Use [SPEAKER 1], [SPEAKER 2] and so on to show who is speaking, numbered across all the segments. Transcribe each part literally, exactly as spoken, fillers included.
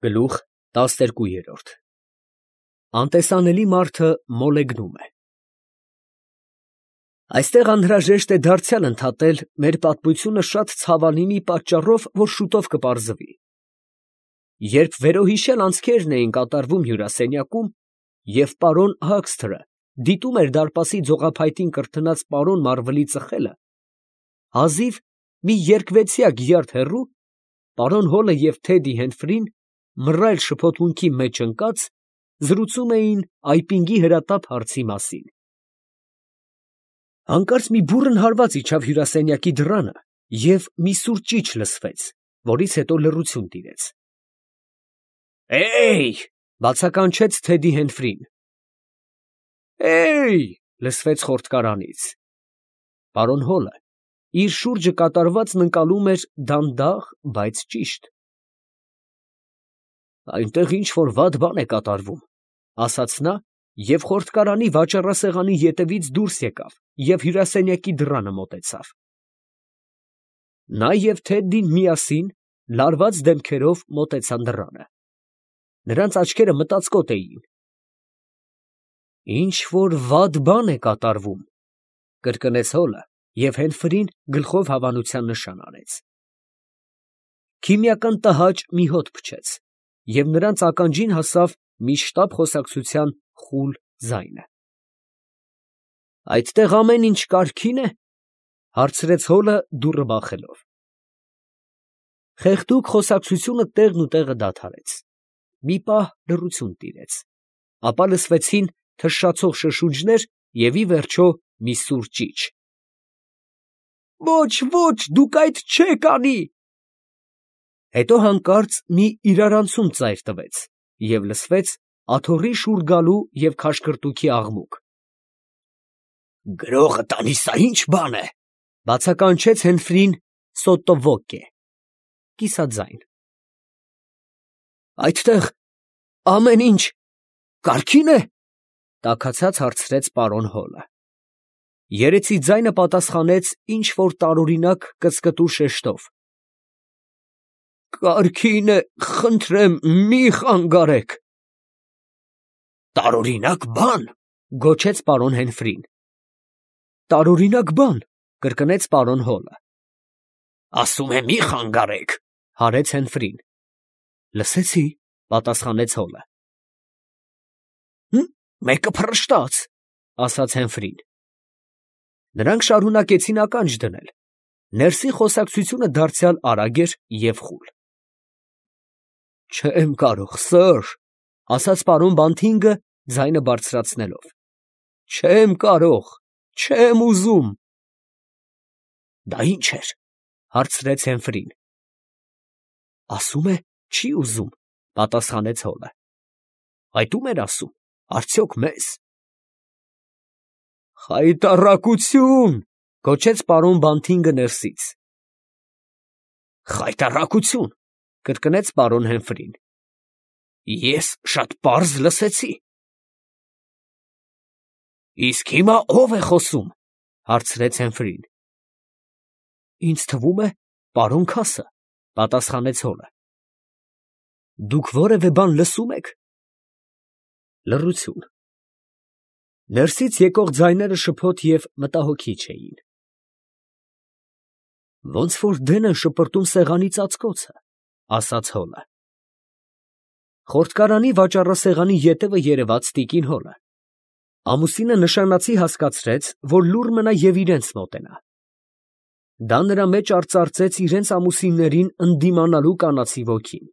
[SPEAKER 1] Գլուխ տասներկուերորդ Անտեսանելի մարդը մոլեգնում է։ Այստեղ անհրաժեշտ է դարձյալ ընդհատել մեր պատմությունը շատ ցավալի մի պատճառով, որ շուտով կպարզվի։ Երբ վերոհիշյալ անցքերն էին կատարվում հյուրասենյակում, և պարոն Հաքսթրը դիտում էր դարպասի ձողափայտին կրթնած պարոն Մարվլի ծխելը, հազիվ մի երկվեցյակ յարդ հեռու, պարոն Հոլը և Թեդի Հենֆրին մռայլ շփոթմունքի մեջ ընկած, զրուցում էին այպինգի հրատապ հարցի մասին։ Հանկարծ մի բուռն հարված իջավ հյուրասենյակի դռանը, և մի սուր ճիչ լսվեց, որից հետո լռություն տիրեց։ «Է՜յ!» բացականչեց Թեդի Հենֆրին։ «Է՜յ!» լսվեց խորտկարանից։ Պարոն Հոլը իր շուրջը կատարվածն ընկալում էր դանդաղ, բայց ճիշտ։ «Այնտեղ ինչ֊որ վատ բան է կատարվում», ֊ ասաց նա և խորտկարանի վաճառասեղանի ետևից դուրս եկավ և հյուրասենյակի դռանը մոտեցավ։ Նա և Թեդդին միասին լարված դեմքերով մոտեցան դռանը։ Նրանց աչքերը մտածկոտ էին։ «Ինչ֊որ վատ բան է կատարվում», ֊ կրկնեց Հոլը և Հենֆրին գլխով հավանության նշան արեց։ Քիմիական տհաճ մի հոտ փչեց, և նրանց ականջին հասավ մի շտապ խոսակցության խուլ ձայնը։ «Այդտեղ ամեն ինչ կարգի՞ն է, ֊ հարցրեց Հոլը դուռը բախելով։ Խեղդուկ խոսակցությունը տեղնուտեղը դադարեց։ Մի պահ լռություն տիրեց, ապա լսվեցին թշշացող շշուջներ և ի վերջո մի սուր ճիչ։ «Ոչ, ոչ, դուք այդ չեք անի…» Հետո հանկարծ մի իրարանցում ծայր տվեց, և լսվեց աթոռի շուռ գալու և քաշքրտուքի աղմուկ։ «Գրողը տանի, սա ի՞նչ բան է, ֊ բացականչեց Հենֆրին սոտո վոկե (կիսաձայն)։ ֊ Այդտեղ ամեն ինչ կարգի՞ն է, ֊ տաքացած հարցրեց պարոն Հոլը։ Երեցի ձայնը պատասխանեց ինչ֊որ տարօրինակ կծկտու շեշտով։ «Կարգին է, խնդրեմ, մի խանգարեք…» «Տարօրինակ բան, ֊ գոչեց պարոն Հենֆրին։ «Տարօրինակ բան, ֊ կրկնեց պարոն Հոլը։ Ասում եմ, մի խանգարեք, ֊ հարեց Հենֆրին։ Լսեցի, ֊ պատասխանեց Հոլը։ Մեկը փռշտաց, ֊ ասաց Հենֆրին։ Նրանք շարունակեցին ականջ դնել։ Ներսի խոսակցությունը դարձյալ արագ էր և խուլ։ «Չեմ կարող, սըր, ֊ ասաց պարոն Բանթինգը ձայնը բարձրացնելով, ֊ չեմ կարող, չեմ ուզում…» «Դա ի՞նչ էր, ֊ հարցրեց Հենֆրին։ Ասում է, չի ուզում, ֊ պատասխանեց Հոլը։ Այդ ո՞ւմ էր ասում, արդյոք մեզ։ «Խայտառակություն, ֊ գոչեց պարոն Բանթինգը ներսից։ «Խայտառակություն, ֊ կրկնեց պարոն Հենֆրին։ Ես շատ պարզ լսեցի։ Իսկ հիմա ո՞վ է խոսում, ֊ հարցրեց Հենֆրին։ Ինձ թվում է, պարոն Քասը, ֊ պատասխանեց Հոլը։ Դուք որևէ բան լսո՞ւմ եք։ Լռություն։ Ներսից եկող ձայները շփոթ և մտահոգիչ էին։ «Ոնց որ դեն են շպրտում սեղանի ծածկոցը, ֊ ասաց Հոլը։ Խորտկարանի վաճառասեղանի ետևը երևաց տիկին Հոլը։ Ամուսինը նշանացի հասկացրեց, որ լուռ մնա և իրենց մոտենա։ Դա նրա մեջ արծարծեց իրենց ամուսիններին ընդդիմանալու կանացի ոգին։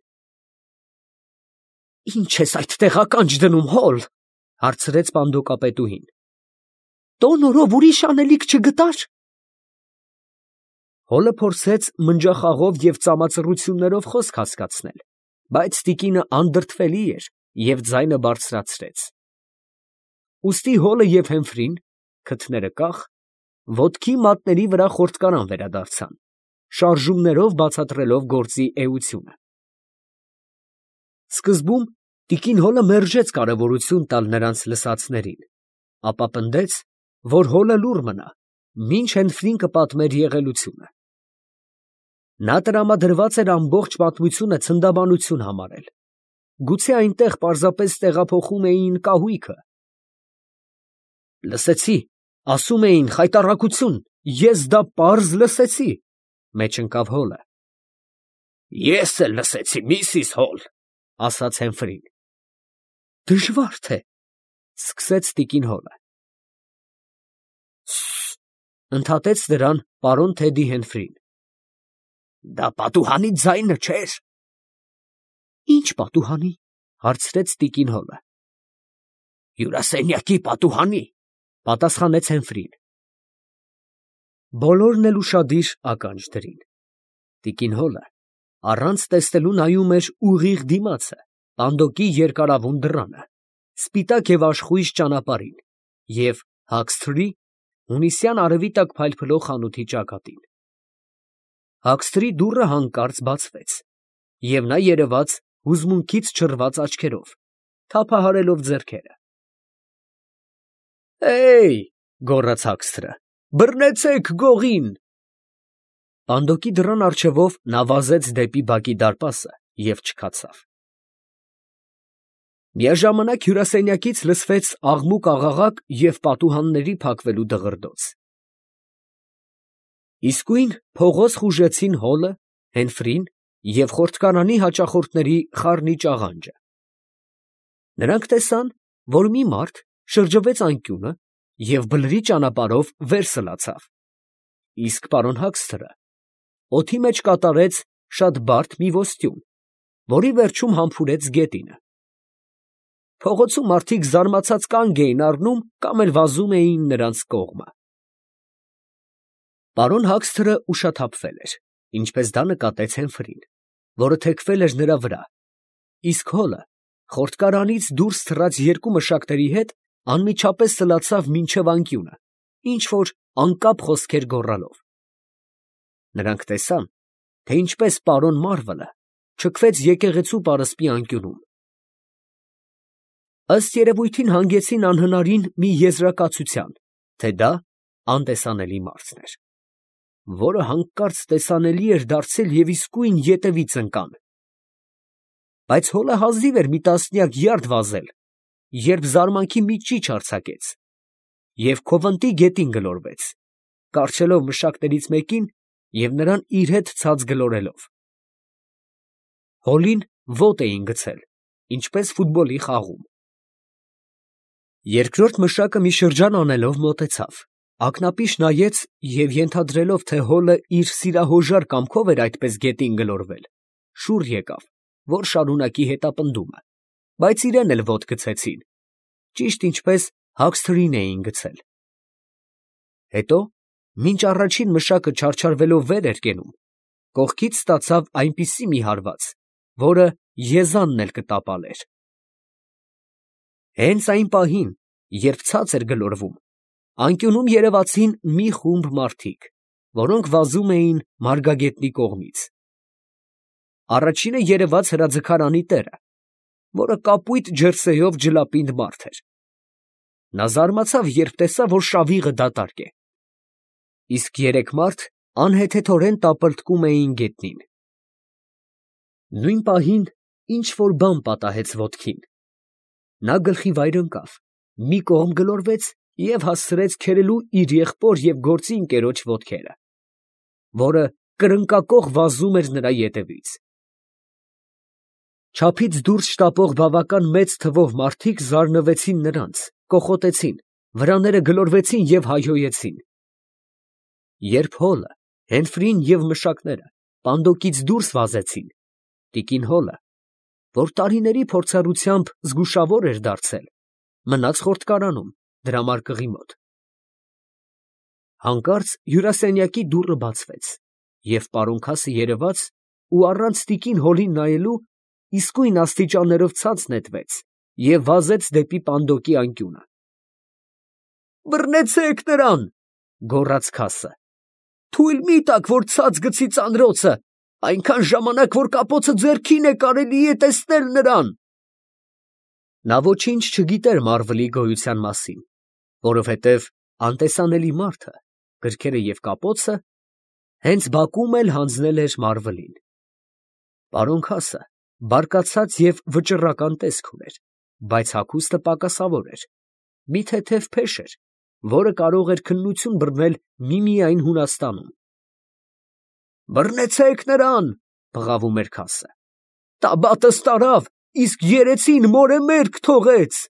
[SPEAKER 1] «Ի՞նչ ես այդտեղ ականջ դնում, Հոլ, ֊ հարցրեց պանդոկապետուհին, ֊ տոնորով ուրիշ անելիք չգտա՞ր։ Հոլը փորձեց մնջախաղով և ծամածռություններով խոսք հասկացնել, բայց տիկինը անդրդվելի էր և ձայնը բարձրացրեց։ Ուստի Հոլը և Հենֆրին, քթները կախ, ոտքի մատների վրա խորտկարան վերադարձան, շարժումներով բացատրելով գործի էությունը։ Սկզբում տիկին Հոլը մերժեց կարևորություն տալ նրանց լսածներին, ապա պնդեց, որ Հոլը լուռ մնա, մինչ Հենֆրին կպատմեր եղելությունը։ Նա տրամադրված էր ամբողջ պատմությունը ցնդաբանություն համարել, գուցե այնտեղ պարզապես տեղափոխում էին կահույքը։ Լսեցի, ասում էին խայտառակություն, ես դա պարզ լսեցի, մեջ ընկավ Հոլը։ Ես էլ լսեցի, միսիս Հոլ, ասաց Հեմֆրին։ Դժվար թե, սկսեց տիկին Հոլը։ Ընդհատեց դրան պարոն Թեդի Հենֆրին։ Դա պատուհանի ձայնը չէր։ Ինչ պատուհանի, հարցրեց տիկին Հոլը։ Հյուրասենյակի պատուհանի, պատասխանեց Հենֆրին։ Բոլորն էլ ուշադիր ականջ դրին։ Տիկին Հոլը առանց տեսնելու նայում էր ուղիղ դիմացը, պանդոկի երկարավուն դռանը, սպիտակ և աշխույժ ճանապարհին և Հաքսթրի հունիսյան արևի տակ փայլփլող խանութի ճակատին։ Հաքսթրի դուռը հանկարծ բացվեց, և նա երևաց հուզմունքից չռված աչքերով, թափահարելով ձեռքերը։ Հեյ, գոռաց Հաքսթրը, բռնեցեք գողին։ Պանդոկի դռան առջևով նա վազեց դեպի բակի դարպասը և չքացավ։ Միաժամանակ հյուրասենյակից լսվեց աղմուկ֊աղաղակ և պատուհանների փակվելու դղրդոց։ Իսկույն փողոց խուժեցին Հոլը, Հենֆրին և խորտկարանի հաճախորդների խառնիճ աղանջը։ Նրանք տեսան, որ մի մարդ շրջվեց անկյունը և բլրի ճանապարհով վեր սլացավ, իսկ պարոն Հաքսթրը օդի մեջ կատարեց շատ բարդ մի ոստյուն, որի վերջում համբուրեց գետինը։ Փողոցում մարդիկ զարմացած կանգ էին առնում կամ էլ վազում էին նրանց կողմը։ Պարոն Հաքսթրը ուշաթափվել էր, ինչպես դա նկատեց Հենֆրին, որը թեքվել էր նրա վրա, իսկ Հոլը խորտկարանից դուրս թռած երկու մշակների հետ անմիջապես սլացավ մինչև անկյունը, ինչ որ անկապ խոսքեր գոռալով։ Նրանք տեսան, թե ինչպես պարոն Մարվելը չքվեց եկեղեցու պարսպի անկյունում։ Ըստ երևույթին հանգեցին անհնարին մի եզրակացության, թե դա անտեսանելի մարդն էր, որը հանկարծ տեսանելի էր դարձել և իսկույն ետևից ընկան։ Բայց Հոլը հազիվ էր մի տասնյակ յարդ վազել, երբ զարմանքի մի ճիչ արձակեց և քովընտի գետին գլորվեց, կառչելով մշակներից մեկին և նրան իր հետ ցած գլորելով։ Հոլին ոտ էին գցել, ինչպես ֆուտբոլի խաղում։ Երկրորդ մշակը մի շրջան անելով մոտեցավ, ակնապիշ նայեց և ենթադրելով, թե Հոլը իր սիրահոժար կամքով էր այդպես գետին գլորվել, շուռ եկավ, որ շարունակի հետապնդումը, բայց իրեն էլ ոտ գցեցին, ճիշտ ինչպես Հաքսթրին էին գցել։ Հետո, մինչ առաջին մշակը չարչարվելով վեր էր կենում, կողքից ստացավ այնպիսի մի հարված, որը եզանն էլ կտապալեր։ Հենց այն պահին, երբ ցած էր գլորվում, անկյունում երևացին մի խումբ մարդիկ, որոնք վազում էին մարգագետնի կողմից։ Առաջինը երևաց հրաձգարանի տերը, որը կապույտ ջերսեով ջլապինդ մարդ էր։ Նա զարմացավ, երբ տեսավ, որ շավիղը դատարկ է, իսկ երեք մարդ անհեթեթորեն տապլտկում էին գետնին։ Նույն պահին ինչ֊որ բան պատահեց ոտքին։ Նա գլխիվայր ընկավ, մի կողմ գլորվեց և հասցրեց քերելու իր եղբոր և գործի ընկերոջ ոտքերը, որը կրնկակոխ վազում էր նրա ետևից։ Չափից դուրս շտապող բավական մեծ թվով մարդիկ զարնվեցին նրանց, կոխոտեցին, վրաները գլորվեցին և հայհոյեցին։ Երբ Հոլը, Հենֆրին և մշակները պանդոկից դուրս վազեցին, տիկին Հոլը, որ տարիների փորձառությամբ զգուշավոր էր դարձել, մնաց խորտկարանում, դրամարկղի մոտ։ Հանկարծ հյուրասենյակի դուռը բացվեց, և պարոն Քասը երևաց ու առանց տիկին Հոլին նայելու իսկույն աստիճաններով ցած նետվեց և վազեց դեպի պանդոկի անկյունը։ «Բռնեցեք նրան», գոռաց Քասը, «թույլ մի տաք, որ ցած գցի ծանրոցը, այնքան ժամանակ, որ կապոցը ձեռքին է, կարելի է տեսնել նրան»։ Նա ոչինչ չգիտեր Մարվելի գոյության մասին, որովհետև անտեսանելի մարդը, գրքերը և կապոցը հենց բակում էլ հանձնել էր Մարվելին։ Պարոն Քասը Բարկացած և վճռական տեսք ուներ, բայց հագուստը պակասավոր էր, մի թեթև փեշ էր, որը կարող էր քննություն բռնել միմիայն Հունաստանում։ «Բռնեցե՛ք նրան», բղավում էր քասը։ «Տաբատս տարավ, իսկ երեսին մորը մերկ թողեց»։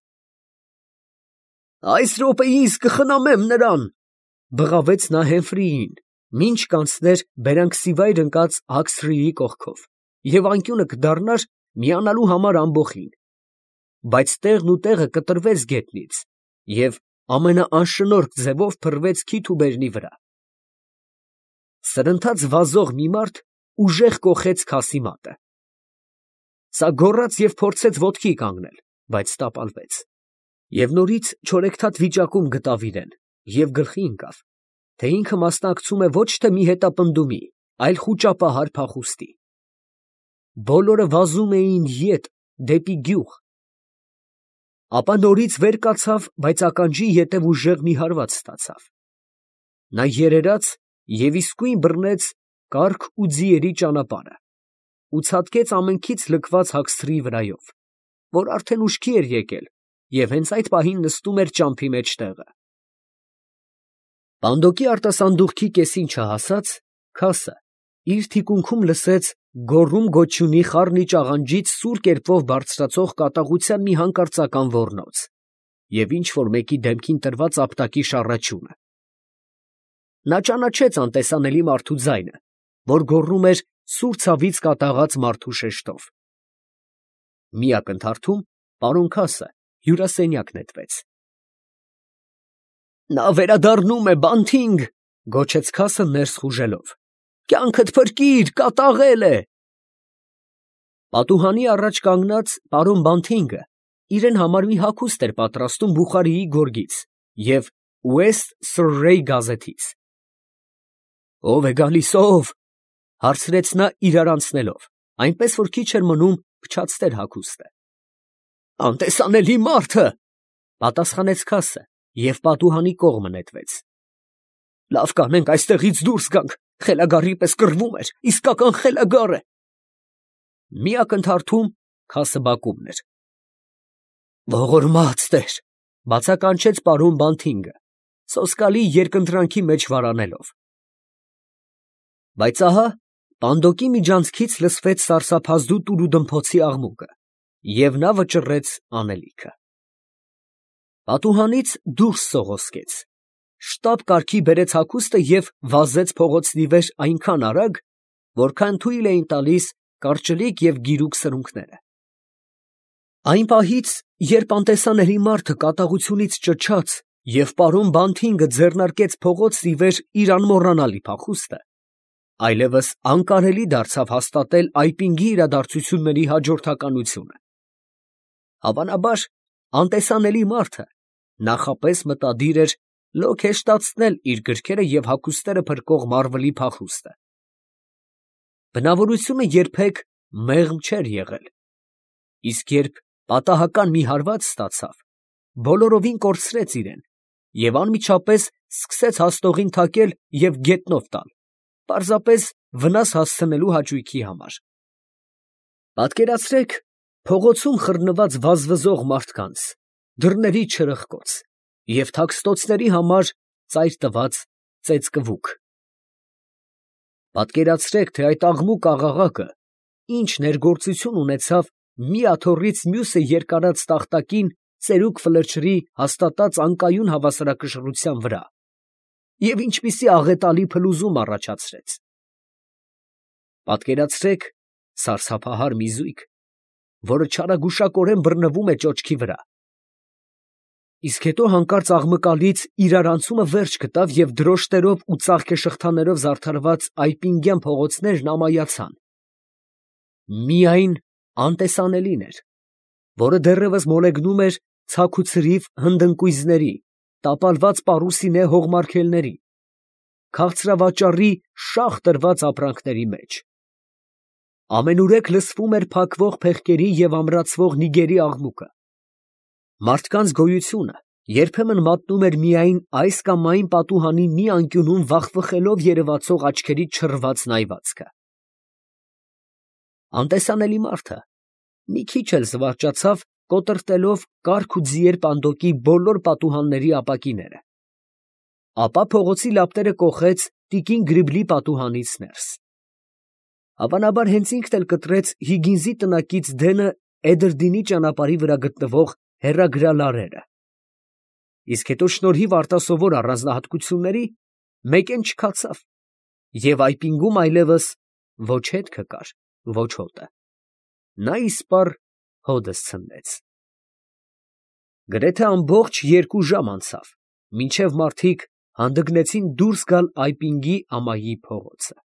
[SPEAKER 1] «Այս րոպեիս կխնամեմ նրան», բղավեց նա Հեմֆրիին, մինչ կանցներ բերանքսիվայր ընկած Հաքսրիի կողքով և անկյունը կդառնար միանալու համար ամբոխին, բայց տեղն ու տեղը կտրվեց գետնից և ամենաանշնորհք ձևով փռվեց քիթ ու բերնի վրա։ Սրընթաց վազող մի մարդ ուժեղ կոխեց քասի մատը։ Սա գոռաց և փորձեց ոտքի կանգնել, բայց տապալվեց, և նորից չորեքթաթ վիճակում գտավ իրեն և գլխի ընկավ, թե ինքը մասնակցում է ոչ թե մի հետապնդումի, այլ խուճապահար փախուստի։ Բոլորը վազում էին ետ, դեպի գյուղ։ Ապա նորից վեր կացավ, բայց ականջի ետև ուժեղ մի հարված ստացավ։ Նա երերաց և իսկույն բռնեց կառք ու ձիերի ճանապարհը ու ցատկեց ամենքից լքված Հաքսրիի վրայով, որ արդեն ուշքի էր եկել և հենց այդ պահին նստում էր ճամփի մեջտեղը։ Պանդոկի արտասանդուղքի կեսին չհասած, քասը իր թիկունքում լսեց գոռում֊գոչյունի խառնի ճաղանջից սուր կերպով բարձրացող կատաղության մի հանկարծական ոռնոց և ինչ֊որ մեկի դեմքին տրված ապտակի շառաչյունը։ Նա ճանաչեց անտեսանելի մարդու ձայնը, որ գոռում էր սուր ցավից կատաղած մարդու շեշտով։ Մի ակնթարթում պարոն քասը հյուրասենյակ նետվեց։ «Նա վերադառնում է, բանթինգ», գոչեց քասը ներս խուժելով։ «Կյանքդ փրկիր, կատաղել է»։ Պատուհանի առաջ կանգնած պարոն Բանթինգը իրան համար մի հագուստ էր պատրաստում Բուխարիի գորգից և West Surrey գազեթից։ «Ո՞վ է գալիս, ո՞վ», հարցրեց նա իրարանցնելով, այնպես որ քիչ էր մնում փչացներ հագուստը։ «Անտեսանելի մարդը», պատասխանեց քասը և պատուհանի կողմը նետվեց։ «Լավ կանենք այստեղից դուրս գանք, խելագարի պես կռվում էր, իսկական խելագար է»։ Մի ակնթարթում քասը բակումն էր։ «Ողորմած տեր», բացականչեց պարոն Բանթինգը, սոսկալի երկընտրանքի մեջ վարանելով։ Բայց ահա պանդոկի միջանցքից լսվեց սարսափազդու տուրուդմփոցի աղմուկը, և նա վճռեց անելիքը։ Պատուհանից դուրս սողոսկեց, շտապ կարգի բերեց հագուստը և վազեց փողոցնի վեր այնքան արագ, որքան թույլ էին տալիս կարճլիկ և գիրուկ սրունքները։ Այն պահից, երբ անտեսանելի մարդը կատաղությունից ճչաց և պարոն Բանթինգը ձեռնարկեց փողոցն ի վեր իր անմոռանալի փախուստը, այլևս անկարելի դարձավ հաստատել այպինգի իրադարձությունների հաջորդականությունը։ Հավանաբար, անտեսանելի մարդը նախապես մտադիր էր լոկ հեշտացնել իր գրքերը և հագուստները փրկող մարվլի փախուստը։ Բնավորությունը երբեք մեղմ չէր եղել, իսկ երբ պատահական մի հարված ստացավ, բոլորովին կորցրեց իրեն և անմիջապես սկսեց հաստողին թակել և գետնով տալ, պարզապես վնաս հասցնելու հաճույքի համար։ Պատկերացրեք փողոցում խռնված վազվզող մարդկանց, դռների չրպկոց և թաքստոցների համար ծայր տված ծեծկվուկ։ Պատկերացրեք, թե այդ աղմուկ աղաղակը ինչ ներգործություն ունեցավ մի աթոռից մյուսը երկարած տախտակին ծերուկ ֆլեչրի հաստատած անկայուն հավասարակշռության վրա և ինչպիսի աղետալի փլուզում առաջացրեց։ Պատկերացրեք սարսափահար մի զույգ, որը չարագուշակորեն բռնվում է ճոճքի վրա, իսկ հետո հանկարծ աղմկալից իրարանցումը վերջ գտավ և դրոշտերով ու ծաղկեշղթաներով զարդարված այպինգյան փողոցներն ամայացան։ Միայն անտեսանելին էր, որը դեռևս մոլեգնում էր ցաք ու ցրիվ հնդընկույզների, տապալված պառուսինե հողմարգելների, քաղցրավաճառի շաղ տրված ապրանքների մեջ։ Ամենուրեք լսվում էր փակվող փեղկերի և ամրացվող նիգերի աղմուկը։ Մարդկանց գոյությունը երբեմն մատնում էր միայն այս կամ այն պատուհանի մի անկյունում վախվխելով երևացող աչքերի չռված նայվածքը։ Անտեսանելի մարդը մի քիչ էլ զվարճացավ, կոտրտելով կառք ու ձիեր պանդոկի բոլոր պատուհանների ապակիները, ապա փողոցի լապտերը կոխեց տիկին Գրիբլի պատուհանից ներս. հավանաբար հենց ինքն էլ կտրեց Հիգինսի տնակից դենը Էդրդինի ճանապարհի վրա գտնվող հեռագրալարերը, իսկ հետո շնորհիվ արտասովոր առանձնահատկությունների մեկեն չքացավ, և այպինգում այլևս ոչ հետքը կար, ոչ հոտը. նա իսպառ հոդս ցնդեց։ Գրեթե ամբողջ երկու ժամ անցավ, մինչև մարդիկ հանդգնեցին դուրս գալ այպինգի ամայի փողոցը։